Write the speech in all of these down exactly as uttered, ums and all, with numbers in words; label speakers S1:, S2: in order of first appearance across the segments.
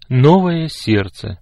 S1: Новое сердце.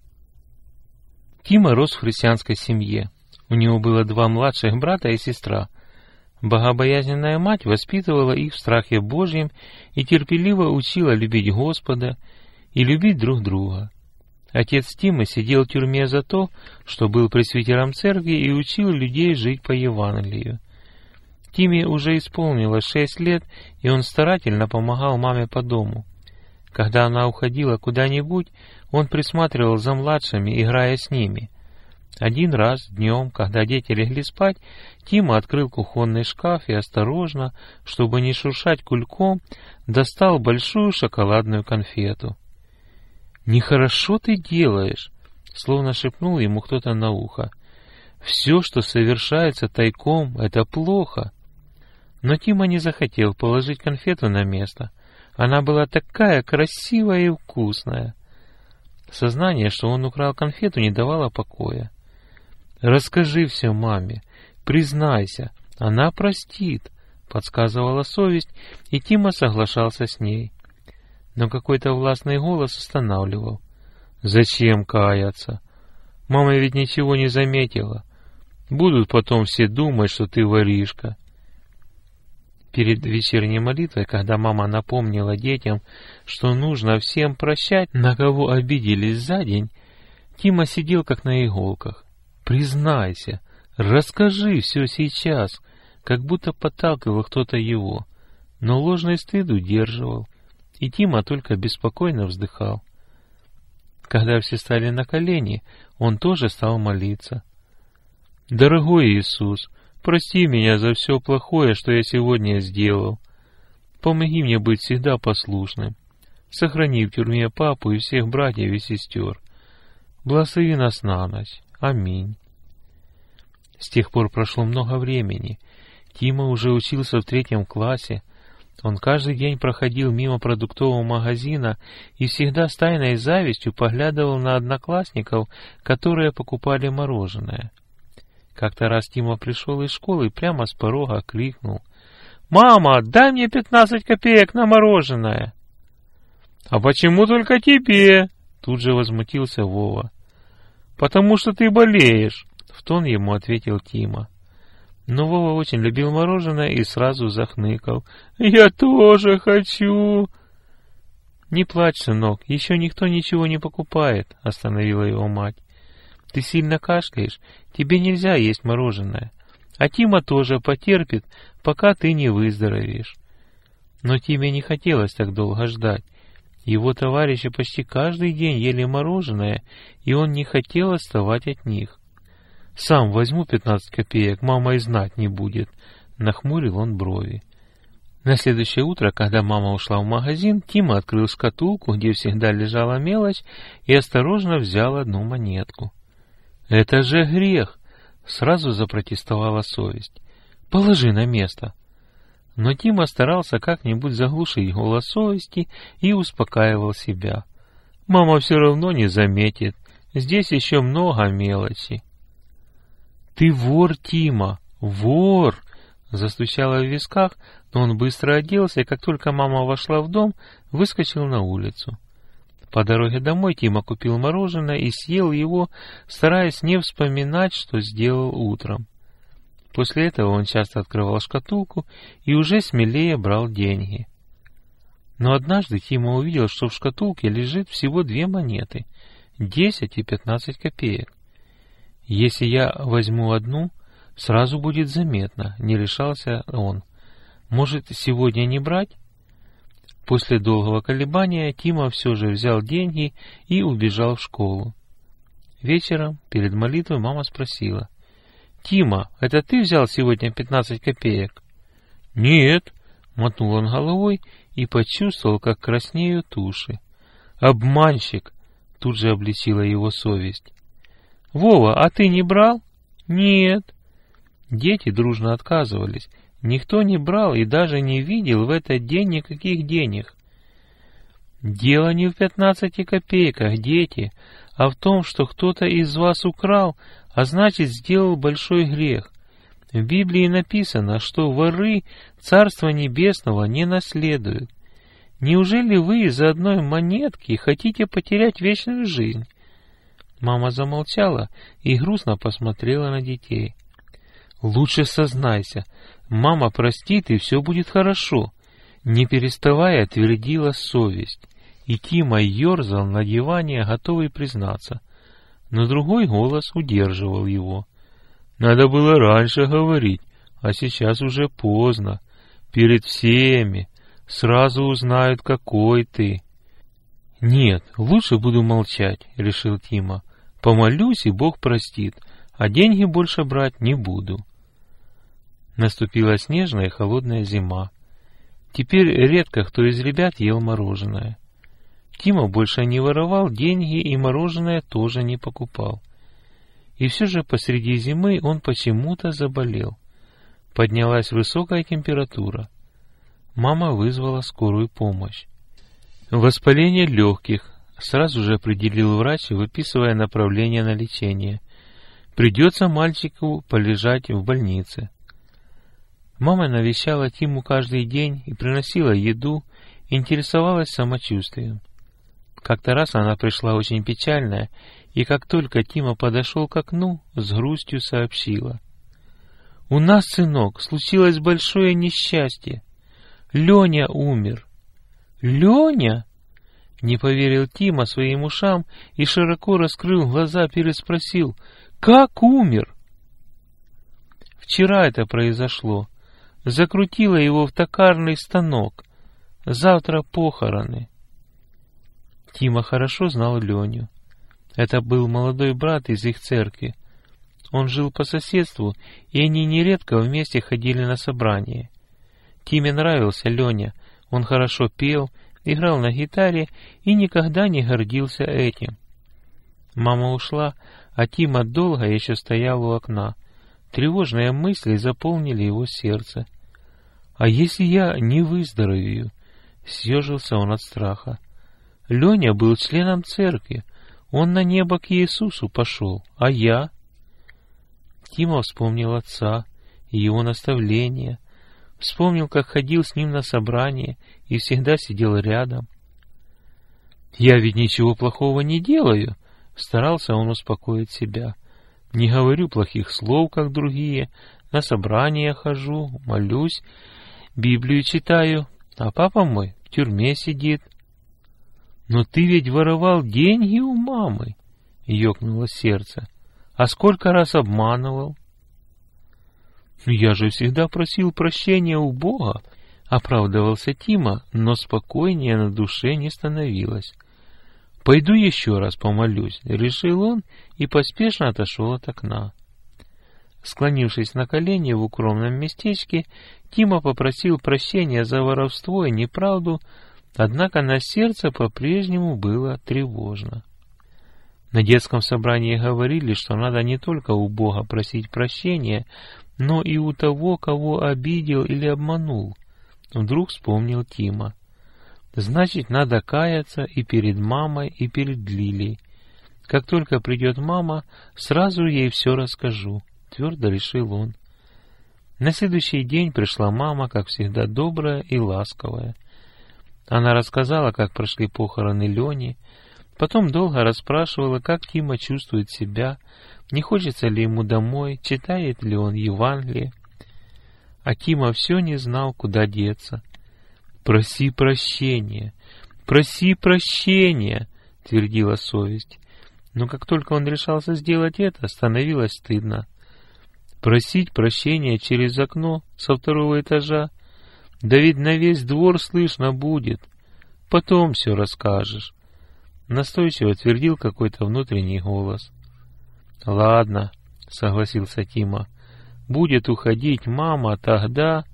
S1: Тима рос в христианской семье. У него было два младших брата и сестра. Богобоязненная мать воспитывала их в страхе Божьем и терпеливо учила любить Господа и любить друг друга. Отец Тимы сидел в тюрьме за то, что был пресвитером церкви и учил людей жить по Евангелию. Тиме уже исполнилось шесть лет, и он старательно помогал маме по дому. Когда она уходила куда-нибудь, он присматривал за младшими, играя с ними. Один раз днем, когда дети легли спать, Тима открыл кухонный шкаф и осторожно, чтобы не шуршать кульком, достал большую шоколадную конфету. «Нехорошо ты делаешь», — словно шепнул ему кто-то на ухо. «Все, что совершается тайком, — это плохо». Но Тима не захотел положить конфету на место. Она была такая красивая и вкусная. Сознание, что он украл конфету, не давало покоя. «Расскажи все маме, признайся, она простит», — подсказывала совесть, и Тима соглашался с ней. Но какой-то властный голос останавливал. «Зачем каяться? Мама ведь ничего не заметила. Будут потом все думать, что ты воришка». Перед вечерней молитвой, когда мама напомнила детям, что нужно всем прощать, на кого обиделись за день, Тима сидел как на иголках. «Признайся, расскажи все сейчас», как будто подталкивал кто-то его, но ложный стыд удерживал, и Тима только беспокойно вздыхал. Когда все стали на колени, он тоже стал молиться. «Дорогой Иисус, прости меня за все плохое, что я сегодня сделал. Помоги мне быть всегда послушным. Сохрани в тюрьме папу и всех братьев и сестер. Благослови нас на ночь. Аминь». С тех пор прошло много времени. Тима уже учился в третьем классе. Он каждый день проходил мимо продуктового магазина и всегда с тайной завистью поглядывал на одноклассников, которые покупали мороженое. Как-то раз Тима пришел из школы и прямо с порога крикнул: «Мама, дай мне пятнадцать копеек на мороженое!» «А почему только тебе?» Тут же возмутился Вова. «Потому что ты болеешь», — в тон ему ответил Тима. Но Вова очень любил мороженое и сразу захныкал. «Я тоже хочу!» «Не плачь, сынок, еще никто ничего не покупает», — остановила его мать. «Ты сильно кашляешь, тебе нельзя есть мороженое, а Тима тоже потерпит, пока ты не выздоровеешь». Но Тиме не хотелось так долго ждать. Его товарищи почти каждый день ели мороженое, и он не хотел отставать от них. «Сам возьму пятнадцать копеек, мама и знать не будет», — нахмурил он брови. На следующее утро, когда мама ушла в магазин, Тима открыл шкатулку, где всегда лежала мелочь, и осторожно взял одну монетку. «Это же грех!» — сразу запротестовала совесть. «Положи на место». Но Тима старался как-нибудь заглушить голос совести и успокаивал себя. «Мама все равно не заметит, здесь еще много мелочи». «Ты вор, Тима, вор!» — застучало в висках, но он быстро оделся, и как только мама вошла в дом, выскочил на улицу. По дороге домой Тима купил мороженое и съел его, стараясь не вспоминать, что сделал утром. После этого он часто открывал шкатулку и уже смелее брал деньги. Но однажды Тима увидел, что в шкатулке лежит всего две монеты — десять и пятнадцать копеек. «Если я возьму одну, сразу будет заметно», — не решался он. «Может, сегодня не брать?» После долгого колебания Тима все же взял деньги и убежал в школу. Вечером, перед молитвой, мама спросила: «Тима, это ты взял сегодня пятнадцать копеек?» «Нет», — мотнул он головой и почувствовал, как краснеют уши. «Обманщик!» — тут же обличила его совесть. «Вова, а ты не брал?» «Нет». Дети дружно отказывались. Никто не брал и даже не видел в этот день никаких денег. «Дело не в пятнадцати копейках, дети, а в том, что кто-то из вас украл, а значит, сделал большой грех. В Библии написано, что воры Царства Небесного не наследуют. Неужели вы из-за одной монетки хотите потерять вечную жизнь?» Мама замолчала и грустно посмотрела на детей. «Лучше сознайся. Мама простит, и все будет хорошо», — не переставая твердила совесть. И Тима ерзал на диване, готовый признаться. Но другой голос удерживал его. «Надо было раньше говорить, а сейчас уже поздно. Перед всеми. Сразу узнают, какой ты». «Нет, лучше буду молчать», — решил Тима. «Помолюсь, и Бог простит, а деньги больше брать не буду». Наступила снежная и холодная зима. Теперь редко кто из ребят ел мороженое. Тима больше не воровал деньги и мороженое тоже не покупал. И все же посреди зимы он почему-то заболел. Поднялась высокая температура. Мама вызвала скорую помощь. Воспаление легких, сразу же определил врач, выписывая направление на лечение. Придется мальчику полежать в больнице. Мама навещала Тиму каждый день и приносила еду, интересовалась самочувствием. Как-то раз она пришла очень печальная, и как только Тима подошел к окну, с грустью сообщила: «У нас, сынок, случилось большое несчастье. Леня умер». «Леня?» — не поверил Тима своим ушам и, широко раскрыв глаза, переспросил: «Как умер?» «Вчера это произошло. Закрутила его в токарный станок. Завтра похороны». Тима хорошо знал Леню. Это был молодой брат из их церкви. Он жил по соседству, и они нередко вместе ходили на собрания. Тиме нравился Леня. Он хорошо пел, играл на гитаре и никогда не гордился этим. Мама ушла, а Тима долго еще стоял у окна. Тревожные мысли заполнили его сердце. «А если я не выздоровею?» — съежился он от страха. Леня был членом церкви. Он на небо к Иисусу пошел. А я? Тима вспомнил отца и его наставления. Вспомнил, как ходил с ним на собрание и всегда сидел рядом. «Я ведь ничего плохого не делаю», — старался он успокоить себя. «Не говорю плохих слов, как другие. На собрания хожу, молюсь, Библию читаю, а папа мой в тюрьме сидит». «Но ты ведь воровал деньги у мамы», — ёкнуло сердце. «А сколько раз обманывал?» «Я же всегда просил прощения у Бога», — оправдывался Тима, но спокойнее на душе не становилось. «Пойду еще раз помолюсь», — решил он и поспешно отошел от окна. Склонившись на колени в укромном местечке, Тима попросил прощения за воровство и неправду, однако на сердце по-прежнему было тревожно. На детском собрании говорили, что надо не только у Бога просить прощения, но и у того, кого обидел или обманул. Вдруг вспомнил Тима. Значит, надо каяться и перед мамой, и перед Лилией. Как только придет мама, сразу ей все расскажу, твердо решил он. На следующий день пришла мама, как всегда, добрая и ласковая. Она рассказала, как прошли похороны Лени, потом долго расспрашивала, как Тима чувствует себя, не хочется ли ему домой, читает ли он Евангелие. А Тима все не знал, куда деться. «Проси прощения, проси прощения», — твердила совесть. Но как только он решался сделать это, становилось стыдно. Просить прощения через окно со второго этажа? Да ведь на весь двор слышно будет. Потом все расскажешь. Настойчиво твердил какой-то внутренний голос. «Ладно», — согласился Тима. «Будет уходить мама, тогда...»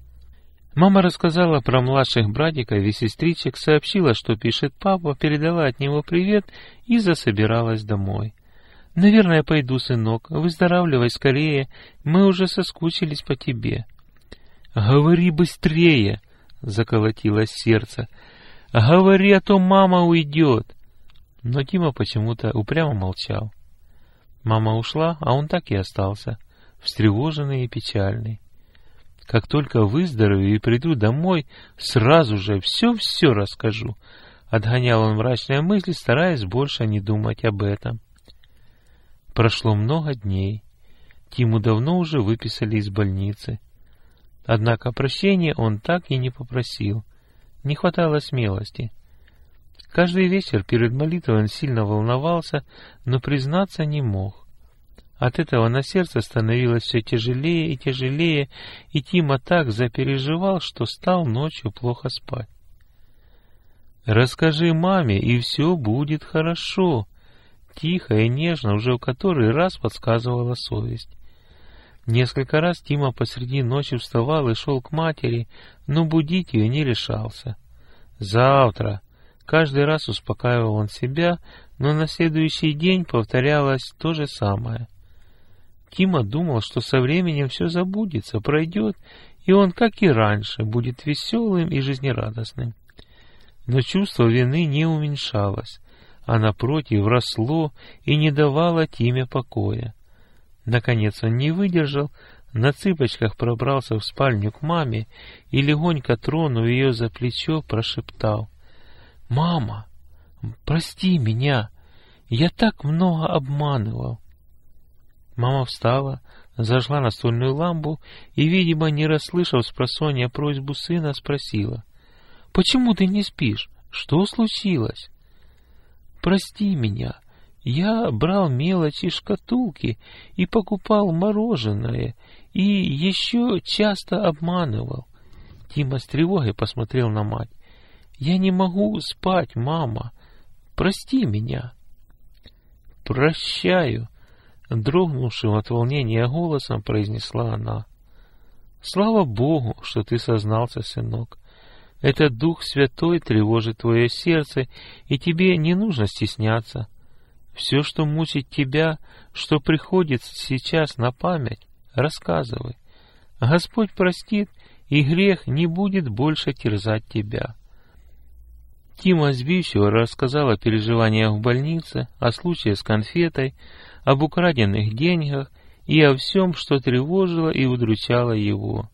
S1: Мама рассказала про младших братиков и сестричек, сообщила, что пишет папа, передала от него привет и засобиралась домой. «Наверное, пойду, сынок. Выздоравливай скорее. Мы уже соскучились по тебе». «Говори быстрее!» — заколотилось сердце. «Говори, а то мама уйдет!» Но Тима почему-то упрямо молчал. Мама ушла, а он так и остался, встревоженный и печальный. Как только выздоровею и приду домой, сразу же все-все расскажу. Отгонял он мрачные мысли, стараясь больше не думать об этом. Прошло много дней. Тиму давно уже выписали из больницы. Однако прощения он так и не попросил. Не хватало смелости. Каждый вечер перед молитвой он сильно волновался, но признаться не мог. От этого на сердце становилось все тяжелее и тяжелее, и Тима так запереживал, что стал ночью плохо спать. «Расскажи маме, и все будет хорошо», — тихо и нежно, уже в который раз подсказывала совесть. Несколько раз Тима посреди ночи вставал и шел к матери, но будить ее не решался. «Завтра», — каждый раз успокаивал он себя, но на следующий день повторялось то же самое. Тима думал, что со временем все забудется, пройдет, и он, как и раньше, будет веселым и жизнерадостным. Но чувство вины не уменьшалось, а напротив росло и не давало Тиме покоя. Наконец он не выдержал, на цыпочках пробрался в спальню к маме и, легонько тронув ее за плечо, прошептал: «Мама, прости меня, я так много обманывал». Мама встала, зажгла настольную лампу и, видимо, не расслышав спросонья просьбу сына, спросила: «Почему ты не спишь? Что случилось?» «Прости меня. Я брал мелочи из шкатулки и покупал мороженое, и еще часто обманывал». Тима с тревогой посмотрел на мать. «Я не могу спать, мама. Прости меня». «Прощаю», — дрогнувшим от волнения голосом произнесла она. «Слава Богу, что ты сознался, сынок. Этот Дух Святой тревожит твое сердце, и тебе не нужно стесняться. Все, что мучит тебя, что приходит сейчас на память, рассказывай. Господь простит, и грех не будет больше терзать тебя». Тима сбивчиво рассказал о переживаниях в больнице, о случае с конфетой, об украденных деньгах и о всем, что тревожило и удручало его.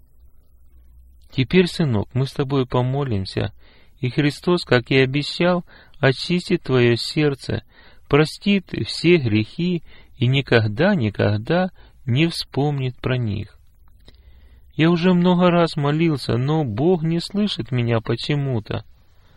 S1: «Теперь, сынок, мы с тобой помолимся, и Христос, как и обещал, очистит твое сердце, простит все грехи и никогда-никогда не вспомнит про них. Я уже много раз молился, но Бог не слышит меня почему-то.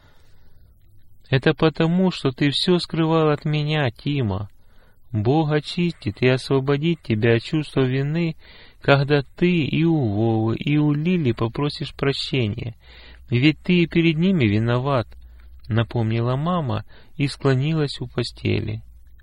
S1: Это потому, что ты все скрывал от меня, Тима. Бог очистит и освободит тебя от чувства вины, когда ты и у Вовы, и у Лили попросишь прощения, ведь ты и перед ними виноват», — напомнила мама и склонилась у постели.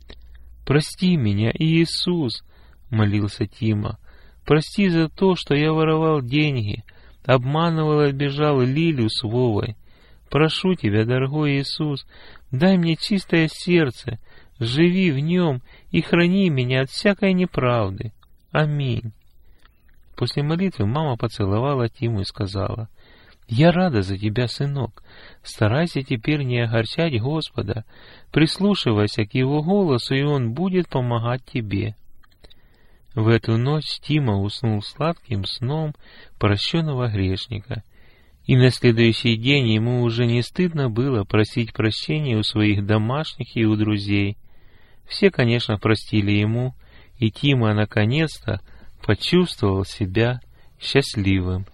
S1: «Прости меня, Иисус», — молился Тима, — «прости за то, что я воровал деньги, обманывал и обижал Лилю с Вовой. Прошу тебя, дорогой Иисус, дай мне чистое сердце, живи в нем и храни меня от всякой неправды. Аминь». После молитвы мама поцеловала Тиму и сказала: «Я рада за тебя, сынок. Старайся теперь не огорчать Господа, прислушивайся к Его голосу, и Он будет помогать тебе». В эту ночь Тима уснул сладким сном прощенного грешника, и на следующий день ему уже не стыдно было просить прощения у своих домашних и у друзей. Все, конечно, простили ему, и Тима наконец-то почувствовал себя счастливым.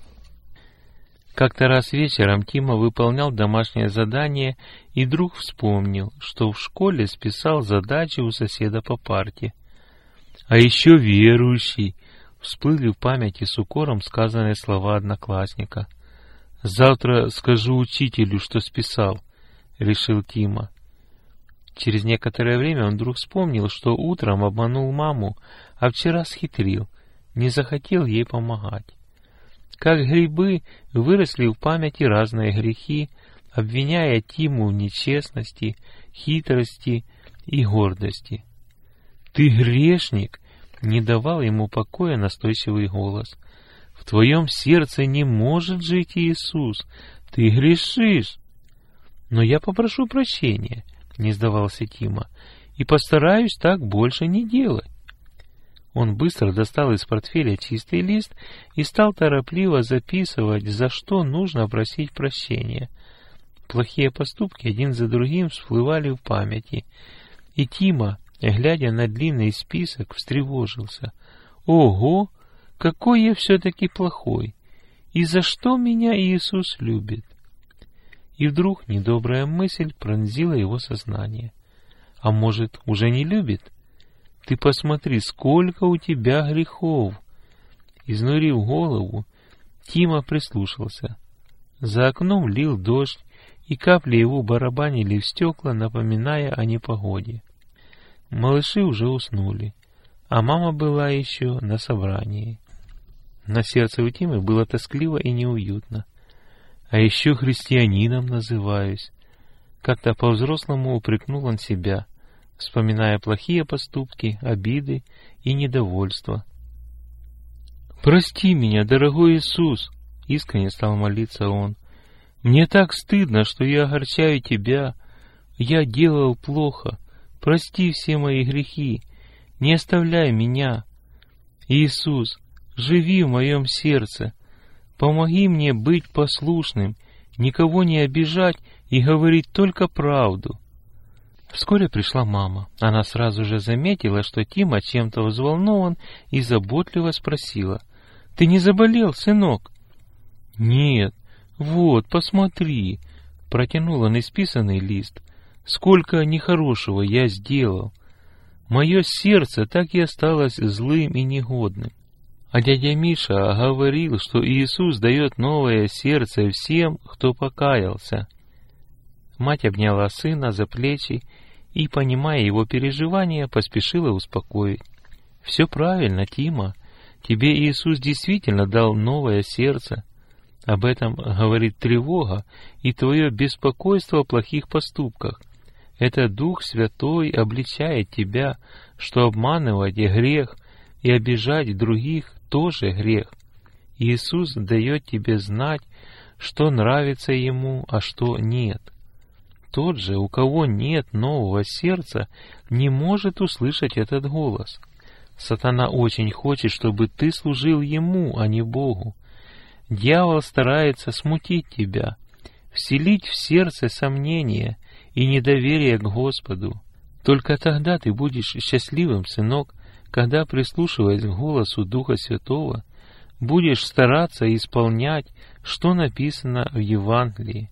S1: Как-то раз вечером Тима выполнял домашнее задание и вдруг вспомнил, что в школе списал задачи у соседа по парте. «А еще верующий!» — всплыли в памяти с укором сказанные слова одноклассника. «Завтра скажу учителю, что списал», — решил Тима. Через некоторое время он вдруг вспомнил, что утром обманул маму, а вчера схитрил, не захотел ей помогать. Как грибы выросли в памяти разные грехи, обвиняя Тиму в нечестности, хитрости и гордости. «Ты грешник!» — не давал ему покоя настойчивый голос. «В твоем сердце не может жить Иисус! Ты грешишь!» «Но я попрошу прощения», — не сдавался Тима, — «и постараюсь так больше не делать». Он быстро достал из портфеля чистый лист и стал торопливо записывать, за что нужно просить прощения. Плохие поступки один за другим всплывали в памяти, и Тима, глядя на длинный список, встревожился. «Ого! Какой я все-таки плохой! И за что меня Иисус любит?» И вдруг недобрая мысль пронзила его сознание. «А может, уже не любит? Ты посмотри, сколько у тебя грехов!» Изнурив голову, Тима прислушался. За окном лил дождь, и капли его барабанили в стекла, напоминая о непогоде. Малыши уже уснули, а мама была еще на собрании. На сердце у Тимы было тоскливо и неуютно. «А еще христианином называюсь». Как-то по-взрослому упрекнул он себя, вспоминая плохие поступки, обиды и недовольство. «Прости меня, дорогой Иисус!» — искренне стал молиться он. «Мне так стыдно, что я огорчаю Тебя. Я делал плохо. Прости все мои грехи. Не оставляй меня. Иисус, живи в моем сердце. Помоги мне быть послушным, никого не обижать и говорить только правду». Вскоре пришла мама. Она сразу же заметила, что Тима чем-то взволнован, и заботливо спросила: «Ты не заболел, сынок?» «Нет. Вот, посмотри», — протянул он исписанный лист. «Сколько нехорошего я сделал. Мое сердце так и осталось злым и негодным». А дядя Миша говорил, что Иисус дает новое сердце всем, кто покаялся. Мать обняла сына за плечи и, понимая его переживания, поспешила успокоить. «Все правильно, Тима. Тебе Иисус действительно дал новое сердце. Об этом говорит тревога и твое беспокойство о плохих поступках. Это Дух Святой обличает тебя, что обманывать грех и обижать других тоже грех. Иисус дает тебе знать, что нравится Ему, а что нет. Тот же, у кого нет нового сердца, не может услышать этот голос. Сатана очень хочет, чтобы ты служил Ему, а не Богу. Дьявол старается смутить тебя, вселить в сердце сомнения и недоверие к Господу. Только тогда ты будешь счастливым, сынок, когда, прислушиваясь к голосу Духа Святого, будешь стараться исполнять, что написано в Евангелии.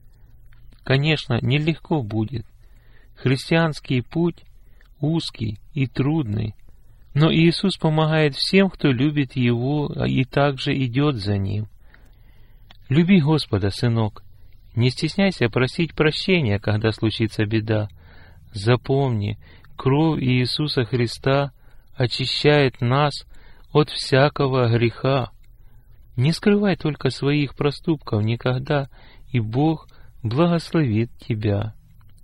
S1: Конечно, нелегко будет. Христианский путь узкий и трудный, но Иисус помогает всем, кто любит Его и также идет за Ним. Люби Господа, сынок. Не стесняйся просить прощения, когда случится беда. Запомни, кровь Иисуса Христа очищает нас от всякого греха. Не скрывай только своих проступков никогда, и Бог благословит тебя.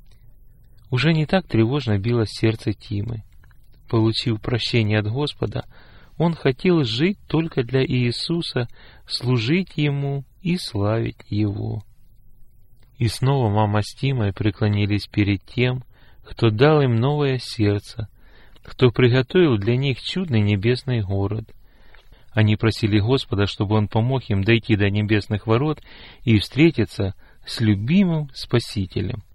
S1: Уже не так тревожно билось сердце Тимы. Получив прощение от Господа, он хотел жить только для Иисуса, служить Ему и славить Его. И снова мама с Тимой преклонились перед тем, кто дал им новое сердце, кто приготовил для них чудный небесный город. Они просили Господа, чтобы Он помог им дойти до небесных ворот и встретиться с любимым Спасителем.